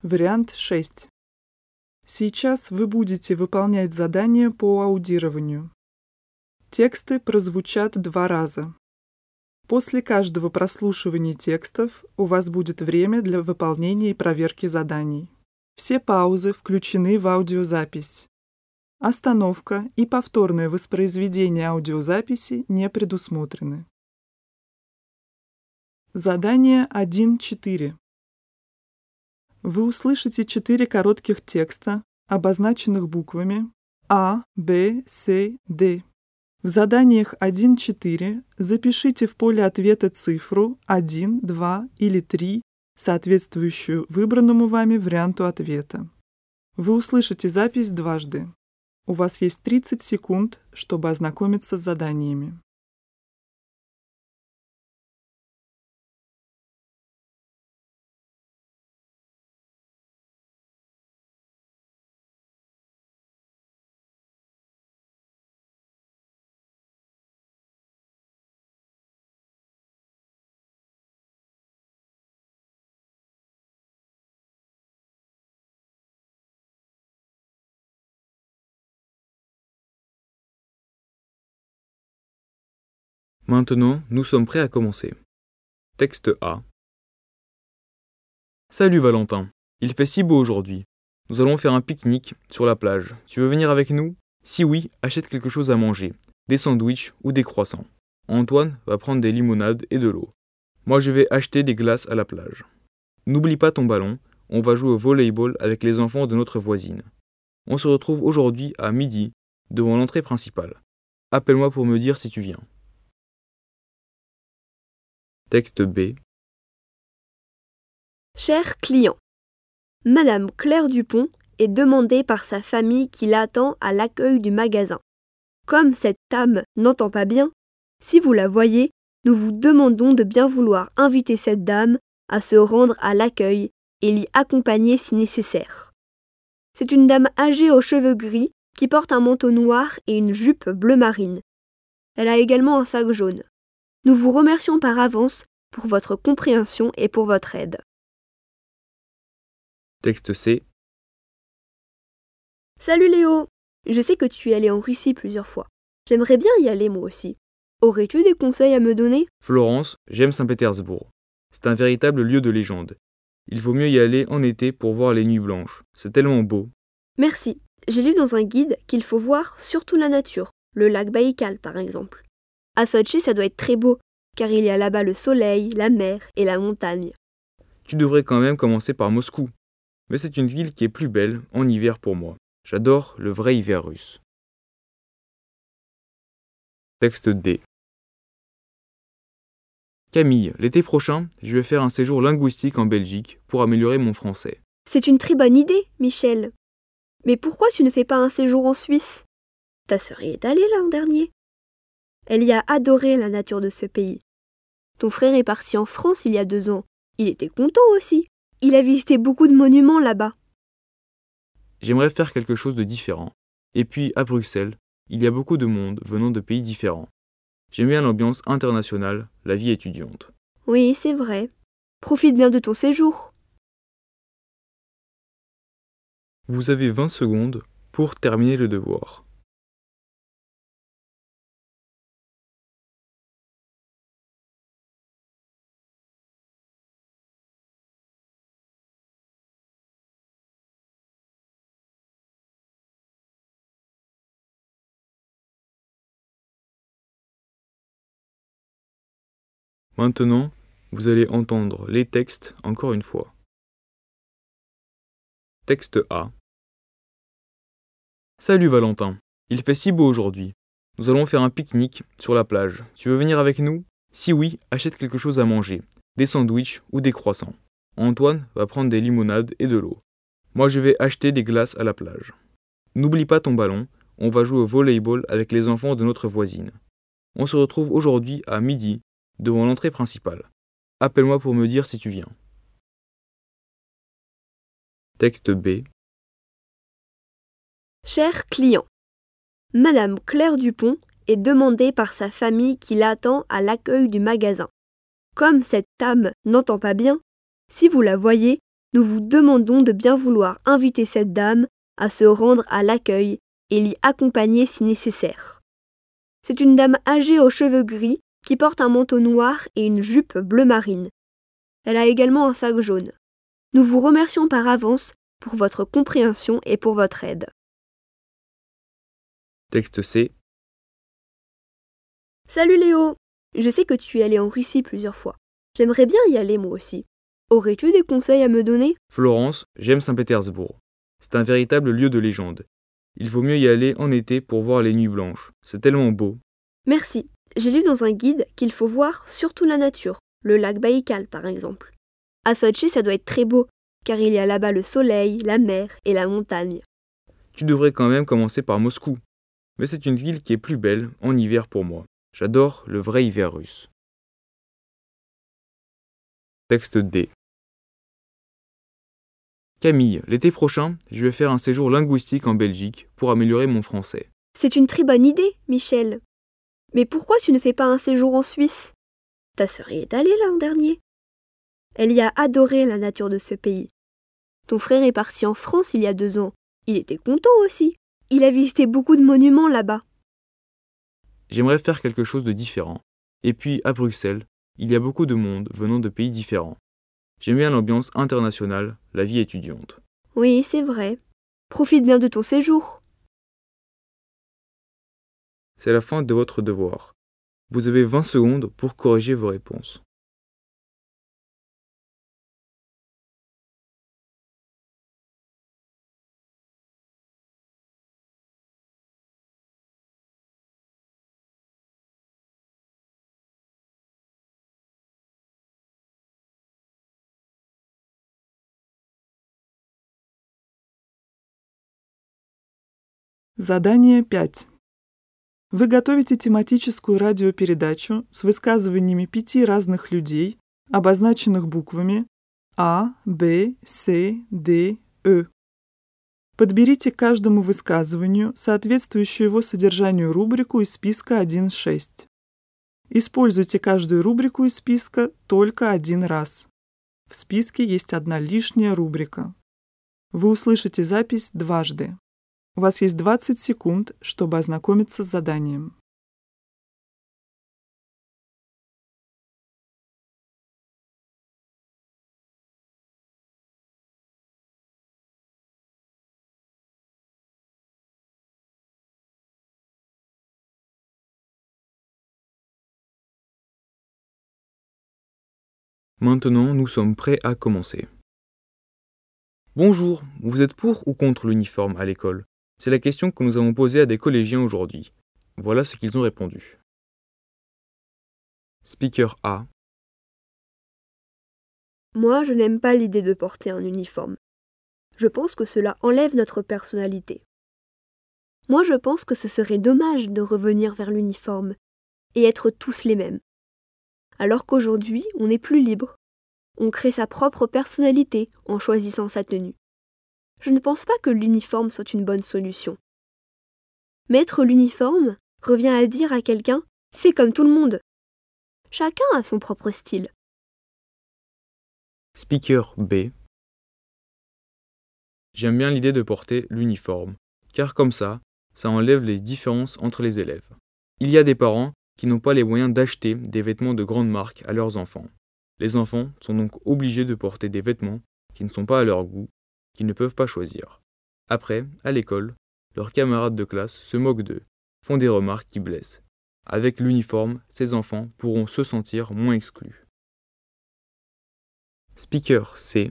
Вариант 6. Сейчас вы будете выполнять задание по аудированию. Тексты прозвучат 2 раза. После каждого прослушивания текстов у вас будет время для выполнения и проверки заданий. Все паузы включены в аудиозапись. Остановка и повторное воспроизведение аудиозаписи не предусмотрены. Задание 1.4. Вы услышите 4 коротких текста, обозначенных буквами А, Б, С, Д. В заданиях 1.4 запишите в поле ответа цифру 1, 2 или 3, соответствующую выбранному вами варианту ответа. Вы услышите запись дважды. У вас есть 30 секунд, чтобы ознакомиться с заданиями. Maintenant, nous sommes prêts à commencer. Texte A. Salut Valentin, il fait si beau aujourd'hui. Nous allons faire un pique-nique sur la plage. Tu veux venir avec nous? Si oui, achète quelque chose à manger, des sandwichs ou des croissants. Antoine va prendre des limonades et de l'eau. Moi je vais acheter des glaces à la plage. N'oublie pas ton ballon, on va jouer au volleyball avec les enfants de notre voisine. On se retrouve aujourd'hui à midi, devant l'entrée principale. Appelle-moi pour me dire si tu viens. Texte B. Cher client, Madame Claire Dupont est demandée par sa famille qui l'attend à l'accueil du magasin. Comme cette dame n'entend pas bien, si vous la voyez, nous vous demandons de bien vouloir inviter cette dame à se rendre à l'accueil et l'y accompagner si nécessaire. C'est une dame âgée aux cheveux gris qui porte un manteau noir et une jupe bleu marine. Elle a également un sac jaune. Nous vous remercions par avance pour votre compréhension et pour votre aide. Texte C. Salut Léo! Je sais que tu es allé en Russie plusieurs fois. J'aimerais bien y aller moi aussi. Aurais-tu des conseils à me donner? Florence, j'aime Saint-Pétersbourg. C'est un véritable lieu de légende. Il vaut mieux y aller en été pour voir les nuits blanches. C'est tellement beau. Merci. J'ai lu dans un guide qu'il faut voir surtout la nature, le lac Baïkal par exemple. À Sotchi, ça doit être très beau, car il y a là-bas le soleil, la mer et la montagne. Tu devrais quand même commencer par Moscou. Mais c'est une ville qui est plus belle en hiver pour moi. J'adore le vrai hiver russe. Texte D. Camille, l'été prochain, je vais faire un séjour linguistique en Belgique pour améliorer mon français. C'est une très bonne idée, Michel. Mais pourquoi tu ne fais pas un séjour en Suisse? Ta sœur y est allée l'an dernier. Elle y a adoré la nature de ce pays. Ton frère est parti en France il y a 2 ans. Il était content aussi. Il a visité beaucoup de monuments là-bas. J'aimerais faire quelque chose de différent. Et puis, à Bruxelles, il y a beaucoup de monde venant de pays différents. J'aime bien l'ambiance internationale, la vie étudiante. Oui, c'est vrai. Profite bien de ton séjour. Vous avez 20 secondes pour terminer le devoir. Maintenant, vous allez entendre les textes encore une fois. Texte A. Salut Valentin, il fait si beau aujourd'hui. Nous allons faire un pique-nique sur la plage. Tu veux venir avec nous? Si oui, achète quelque chose à manger, des sandwichs ou des croissants. Antoine va prendre des limonades et de l'eau. Moi je vais acheter des glaces à la plage. N'oublie pas ton ballon, on va jouer au volleyball avec les enfants de notre voisine. On se retrouve aujourd'hui à midi, devant l'entrée principale. Appelle-moi pour me dire si tu viens. Texte B. Cher client, Madame Claire Dupont est demandée par sa famille qui l'attend à l'accueil du magasin. Comme cette dame n'entend pas bien, si vous la voyez, nous vous demandons de bien vouloir inviter cette dame à se rendre à l'accueil et l'y accompagner si nécessaire. C'est une dame âgée aux cheveux gris qui porte un manteau noir et une jupe bleu marine. Elle a également un sac jaune. Nous vous remercions par avance pour votre compréhension et pour votre aide. Texte C. Salut Léo! Je sais que tu es allé en Russie plusieurs fois. J'aimerais bien y aller moi aussi. Aurais-tu des conseils à me donner? Florence, j'aime Saint-Pétersbourg. C'est un véritable lieu de légende. Il vaut mieux y aller en été pour voir les nuits blanches. C'est tellement beau. Merci. J'ai lu dans un guide qu'il faut voir surtout la nature, le lac Baïkal par exemple. À Sotchi, ça doit être très beau, car il y a là-bas le soleil, la mer et la montagne. Tu devrais quand même commencer par Moscou. Mais c'est une ville qui est plus belle en hiver pour moi. J'adore le vrai hiver russe. Texte D. Camille, l'été prochain, je vais faire un séjour linguistique en Belgique pour améliorer mon français. C'est une très bonne idée, Michel. Mais pourquoi tu ne fais pas un séjour en Suisse? Ta sœur y est allée l'an dernier. Elle y a adoré la nature de ce pays. Ton frère est parti en France il y a 2 ans. Il était content aussi. Il a visité beaucoup de monuments là-bas. J'aimerais faire quelque chose de différent. Et puis, à Bruxelles, il y a beaucoup de monde venant de pays différents. J'aime bien l'ambiance internationale, la vie étudiante. Oui, c'est vrai. Profite bien de ton séjour. C'est la fin de votre devoir. Vous avez 20 secondes pour corriger vos réponses. Задание 5. Вы готовите тематическую радиопередачу с высказываниями 5 разных людей, обозначенных буквами А, Б, С, Д, Э. Подберите к каждому высказыванию соответствующую его содержанию рубрику из списка 1-6. Используйте каждую рубрику из списка только 1 раз. В списке есть 1 лишняя рубрика. Вы услышите запись дважды. У вас есть 20 секунд, чтобы ознакомиться с заданием. Maintenant, nous sommes prêts à commencer. Bonjour, vous êtes pour ou contre l'uniforme à l'école? C'est la question que nous avons posée à des collégiens aujourd'hui. Voilà ce qu'ils ont répondu. Speaker A. Moi, je n'aime pas l'idée de porter un uniforme. Je pense que cela enlève notre personnalité. Moi, je pense que ce serait dommage de revenir vers l'uniforme et être tous les mêmes. Alors qu'aujourd'hui, on est plus libre. On crée sa propre personnalité en choisissant sa tenue. Je ne pense pas que l'uniforme soit une bonne solution. Mettre l'uniforme revient à dire à quelqu'un « fais comme tout le monde ». Chacun a son propre style. Speaker B. J'aime bien l'idée de porter l'uniforme, car comme ça enlève les différences entre les élèves. Il y a des parents qui n'ont pas les moyens d'acheter des vêtements de grande marque à leurs enfants. Les enfants sont donc obligés de porter des vêtements qui ne sont pas à leur goût, qu'ils ne peuvent pas choisir. Après, à l'école, leurs camarades de classe se moquent d'eux, font des remarques qui blessent. Avec l'uniforme, ces enfants pourront se sentir moins exclus. Speaker C.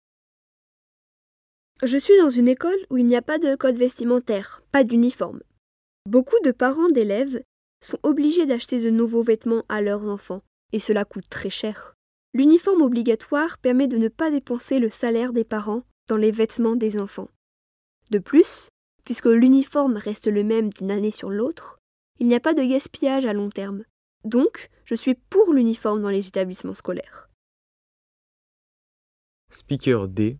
Je suis dans une école où il n'y a pas de code vestimentaire, pas d'uniforme. Beaucoup de parents d'élèves sont obligés d'acheter de nouveaux vêtements à leurs enfants, et cela coûte très cher. L'uniforme obligatoire permet de ne pas dépenser le salaire des parents dans les vêtements des enfants. De plus, puisque l'uniforme reste le même d'une année sur l'autre, il n'y a pas de gaspillage à long terme. Donc, je suis pour l'uniforme dans les établissements scolaires. Speaker D.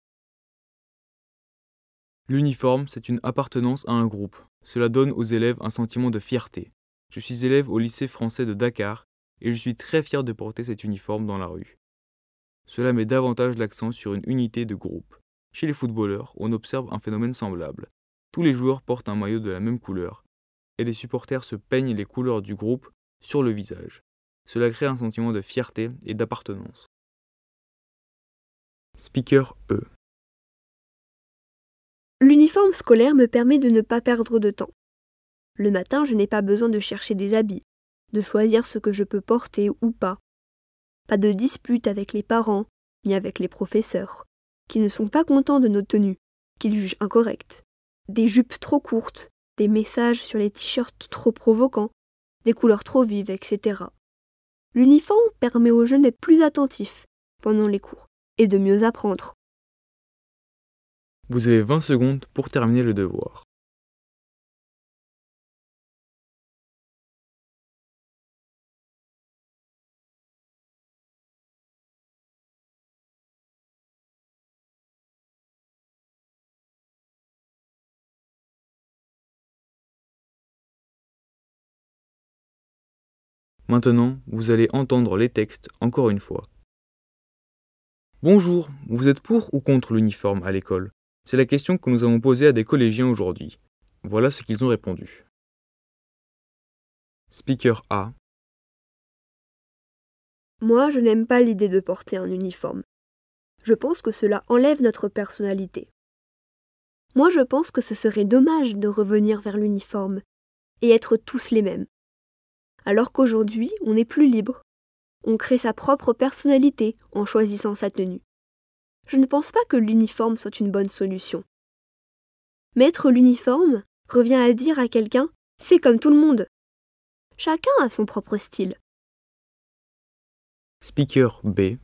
L'uniforme, c'est une appartenance à un groupe. Cela donne aux élèves un sentiment de fierté. Je suis élève au lycée français de Dakar et je suis très fier de porter cet uniforme dans la rue. Cela met davantage l'accent sur une unité de groupe. Chez les footballeurs, on observe un phénomène semblable. Tous les joueurs portent un maillot de la même couleur, et les supporters se peignent les couleurs du groupe sur le visage. Cela crée un sentiment de fierté et d'appartenance. Speaker E. L'uniforme scolaire me permet de ne pas perdre de temps. Le matin, je n'ai pas besoin de chercher des habits, de choisir ce que je peux porter ou pas. Pas de dispute avec les parents, ni avec les professeurs, qui ne sont pas contents de nos tenues, qu'ils jugent incorrectes. Des jupes trop courtes, des messages sur les t-shirts trop provocants, des couleurs trop vives, etc. L'uniforme permet aux jeunes d'être plus attentifs pendant les cours et de mieux apprendre. Vous avez 20 secondes pour terminer le devoir. Maintenant, vous allez entendre les textes encore une fois. Bonjour, vous êtes pour ou contre l'uniforme à l'école? C'est la question que nous avons posée à des collégiens aujourd'hui. Voilà ce qu'ils ont répondu. Speaker A. Moi, je n'aime pas l'idée de porter un uniforme. Je pense que cela enlève notre personnalité. Moi, je pense que ce serait dommage de revenir vers l'uniforme et être tous les mêmes. Alors qu'aujourd'hui, on est plus libre. On crée sa propre personnalité en choisissant sa tenue. Je ne pense pas que l'uniforme soit une bonne solution. Mettre l'uniforme revient à dire à quelqu'un « fais comme tout le monde ». Chacun a son propre style. Speaker B.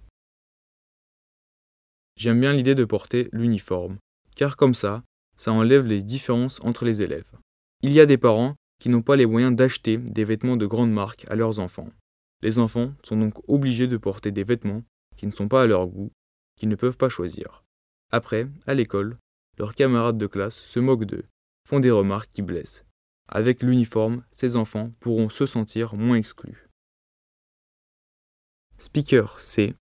J'aime bien l'idée de porter l'uniforme, car comme ça enlève les différences entre les élèves. Il y a des parents qui n'ont pas les moyens d'acheter des vêtements de grande marque à leurs enfants. Les enfants sont donc obligés de porter des vêtements qui ne sont pas à leur goût, qu'ils ne peuvent pas choisir. Après, à l'école, leurs camarades de classe se moquent d'eux, font des remarques qui blessent. Avec l'uniforme, ces enfants pourront se sentir moins exclus. Speaker C.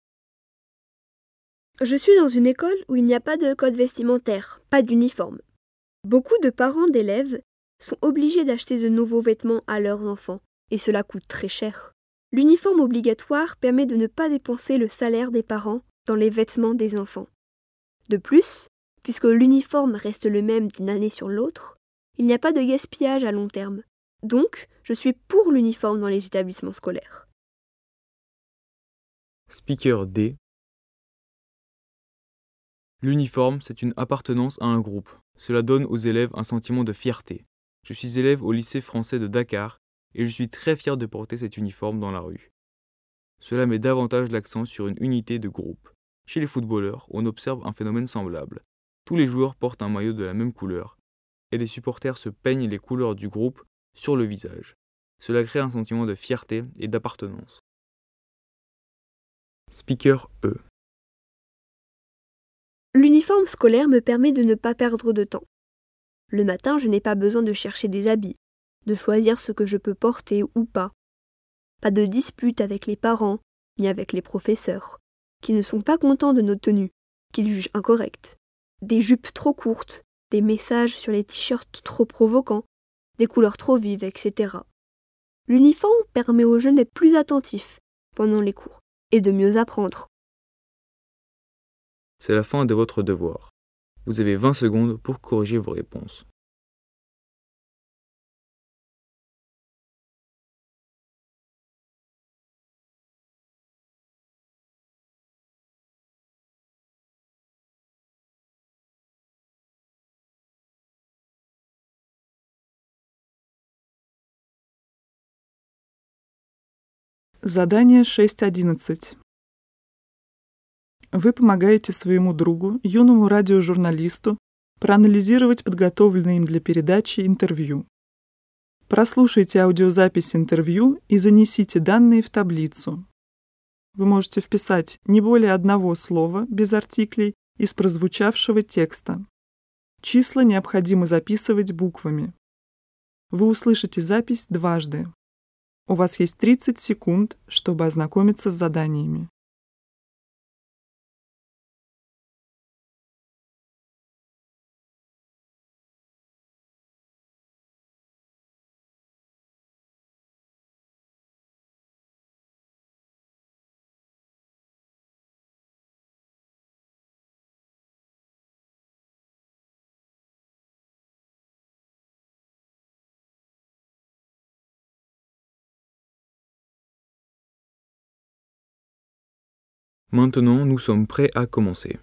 Je suis dans une école où il n'y a pas de code vestimentaire, pas d'uniforme. Beaucoup de parents d'élèves sont obligés d'acheter de nouveaux vêtements à leurs enfants, et cela coûte très cher. L'uniforme obligatoire permet de ne pas dépenser le salaire des parents dans les vêtements des enfants. De plus, puisque l'uniforme reste le même d'une année sur l'autre, il n'y a pas de gaspillage à long terme. Donc, je suis pour l'uniforme dans les établissements scolaires. Speaker D. L'uniforme, c'est une appartenance à un groupe. Cela donne aux élèves un sentiment de fierté. Je suis élève au lycée français de Dakar et je suis très fier de porter cet uniforme dans la rue. Cela met davantage l'accent sur une unité de groupe. Chez les footballeurs, on observe un phénomène semblable. Tous les joueurs portent un maillot de la même couleur et les supporters se peignent les couleurs du groupe sur le visage. Cela crée un sentiment de fierté et d'appartenance. Speaker E. L'uniforme scolaire me permet de ne pas perdre de temps. Le matin, je n'ai pas besoin de chercher des habits, de choisir ce que je peux porter ou pas. Pas de dispute avec les parents, ni avec les professeurs, qui ne sont pas contents de nos tenues, qu'ils jugent incorrectes. Des jupes trop courtes, des messages sur les t-shirts trop provocants, des couleurs trop vives, etc. L'uniforme permet aux jeunes d'être plus attentifs pendant les cours et de mieux apprendre. C'est la fin de votre devoir. Vous avez 20 secondes pour corriger vos réponses. Задание 6.11. Вы помогаете своему другу, юному радиожурналисту, проанализировать подготовленные им для передачи интервью. Прослушайте аудиозапись интервью и занесите данные в таблицу. Вы можете вписать не более одного слова без артиклей из прозвучавшего текста. Числа необходимо записывать буквами. Вы услышите запись дважды. У вас есть 30 секунд, чтобы ознакомиться с заданиями. Maintenant, nous sommes prêts à commencer.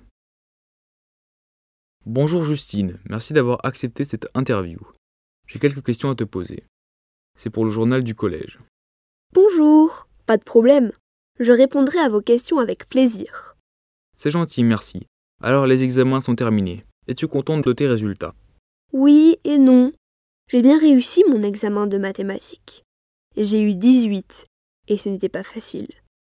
Bonjour Justine, merci d'avoir accepté cette interview. J'ai quelques questions à te poser. C'est pour le journal du collège. Bonjour, pas de problème. Je répondrai à vos questions avec plaisir. C'est gentil, merci. Alors les examens sont terminés. Es-tu contente de tes résultats? Oui et non. J'ai bien réussi mon examen de mathématiques. J'ai eu 18 et ce n'était pas facile.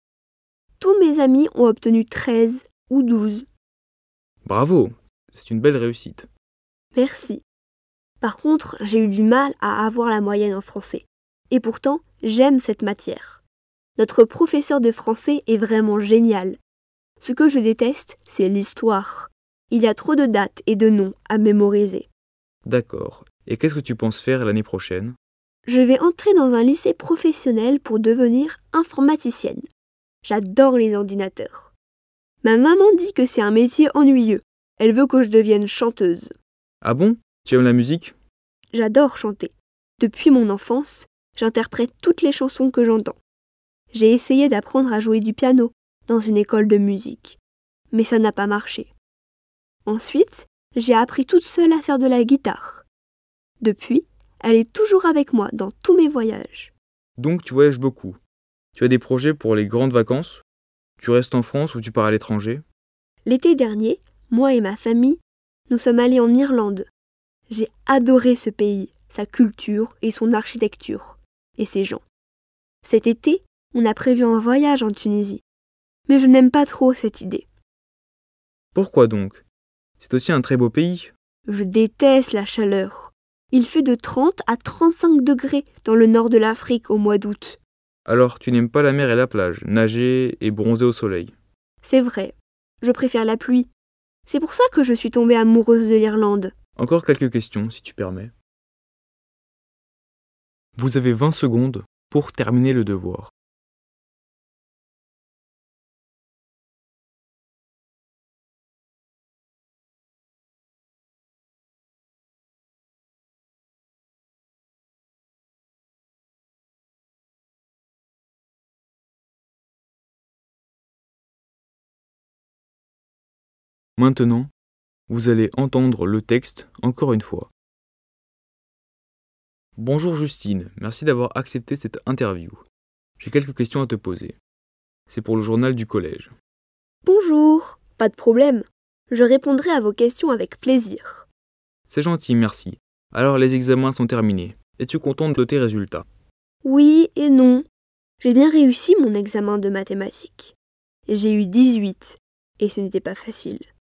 Tous mes amis ont obtenu 13 ou 12. Bravo, c'est une belle réussite. Merci. Par contre, j'ai eu du mal à avoir la moyenne en français. Et pourtant, j'aime cette matière. Notre professeur de français est vraiment génial. Ce que je déteste, c'est l'histoire. Il y a trop de dates et de noms à mémoriser. D'accord. Et qu'est-ce que tu penses faire l'année prochaine? Je vais entrer dans un lycée professionnel pour devenir informaticienne. J'adore les ordinateurs. Ma maman dit que c'est un métier ennuyeux. Elle veut que je devienne chanteuse. Ah bon? Tu aimes la musique? J'adore chanter. Depuis mon enfance, j'interprète toutes les chansons que j'entends. J'ai essayé d'apprendre à jouer du piano dans une école de musique, mais ça n'a pas marché. Ensuite, j'ai appris toute seule à faire de la guitare. Depuis, elle est toujours avec moi dans tous mes voyages. Donc tu voyages beaucoup. Tu as des projets pour les grandes vacances? Tu restes en France ou tu pars à l'étranger? L'été dernier, moi et ma famille, nous sommes allés en Irlande. J'ai adoré ce pays, sa culture et son architecture, et ses gens. Cet été, on a prévu un voyage en Tunisie, mais je n'aime pas trop cette idée. Pourquoi donc? C'est aussi un très beau pays. Je déteste la chaleur. Il fait de 30 à 35 degrés dans le nord de l'Afrique au mois d'août. Alors tu n'aimes pas la mer et la plage, nager et bronzer au soleil. C'est vrai, je préfère la pluie. C'est pour ça que je suis tombée amoureuse de l'Irlande. Encore quelques questions, si tu permets. Vous avez 20 secondes pour terminer le devoir. Maintenant, vous allez entendre le texte encore une fois. Bonjour Justine, merci d'avoir accepté cette interview. J'ai quelques questions à te poser. C'est pour le journal du collège. Bonjour, pas de problème. Je répondrai à vos questions avec plaisir. C'est gentil, merci. Alors les examens sont terminés. Es-tu contente de tes résultats? Oui et non. J'ai bien réussi mon examen de mathématiques. J'ai eu 18 et ce n'était pas facile.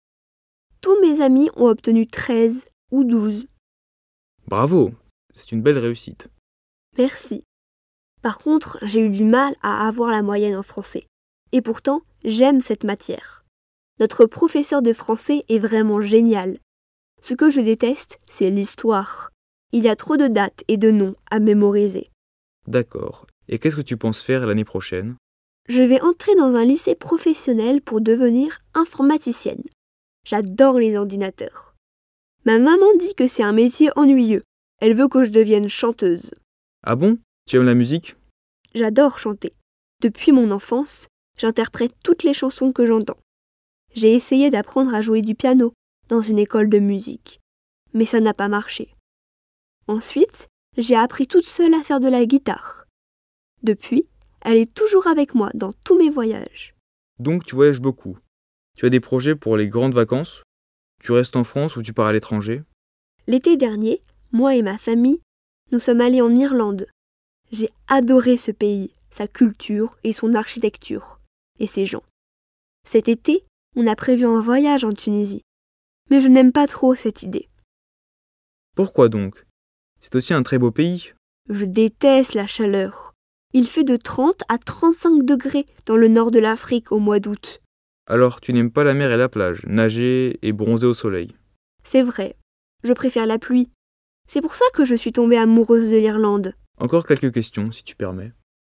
Tous mes amis ont obtenu 13 ou 12. Bravo, c'est une belle réussite. Merci. Par contre, j'ai eu du mal à avoir la moyenne en français. Et pourtant, j'aime cette matière. Notre professeur de français est vraiment génial. Ce que je déteste, c'est l'histoire. Il y a trop de dates et de noms à mémoriser. D'accord. Et qu'est-ce que tu penses faire l'année prochaine? Je vais entrer dans un lycée professionnel pour devenir informaticienne. J'adore les ordinateurs. Ma maman dit que c'est un métier ennuyeux. Elle veut que je devienne chanteuse. Ah bon? Tu aimes la musique? J'adore chanter. Depuis mon enfance, j'interprète toutes les chansons que j'entends. J'ai essayé d'apprendre à jouer du piano dans une école de musique, mais ça n'a pas marché. Ensuite, j'ai appris toute seule à faire de la guitare. Depuis, elle est toujours avec moi dans tous mes voyages. Donc tu voyages beaucoup. Tu as des projets pour les grandes vacances? Tu restes en France ou tu pars à l'étranger? L'été dernier, moi et ma famille, nous sommes allés en Irlande. J'ai adoré ce pays, sa culture et son architecture, et ses gens. Cet été, on a prévu un voyage en Tunisie, mais je n'aime pas trop cette idée. Pourquoi donc? C'est aussi un très beau pays. Je déteste la chaleur. Il fait de 30 à 35 degrés dans le nord de l'Afrique au mois d'août. Alors tu n'aimes pas la mer et la plage, nager et bronzer au soleil. C'est vrai, je préfère la pluie. C'est pour ça que je suis tombée amoureuse de l'Irlande. Encore quelques questions, si tu permets.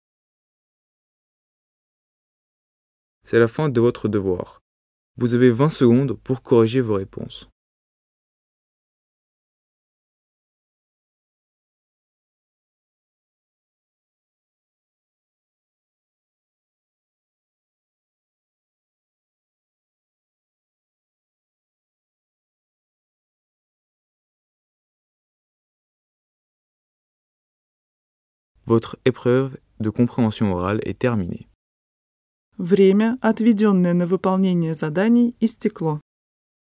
C'est la fin de votre devoir. Vous avez 20 secondes pour corriger vos réponses. Votre épreuve de compréhension orale est terminée. Время, отведенное на выполнение заданий, истекло.